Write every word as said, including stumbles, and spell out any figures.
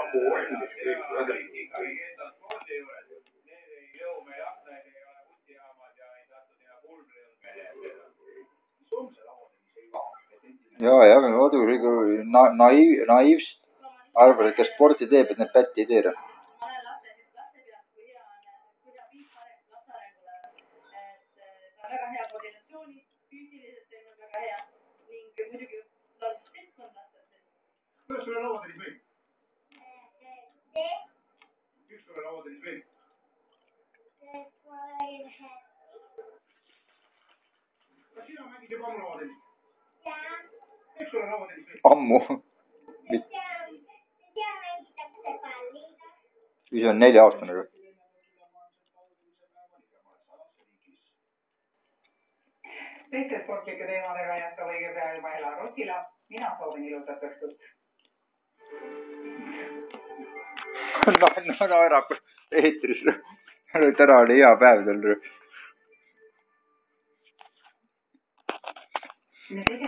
ja, ja muidu nagu na, naiiv, naiivst arvavad, et kes sporti teeb, et need pätti ei tee. kuidas sulle lauatennis meeldib? Miks sulle lauatennis meeldib? Kas sina mängid juba ammu lauatennis? Miks sulle lauatennis meeldib? Ammu. Ise on nelja aastane. Teiste sportlike teemadega jätkab õige pea juba Ela Rotila. Mina soovin ilusat õhtut. No, no, no ära eetris. Täna oli hea päev tal.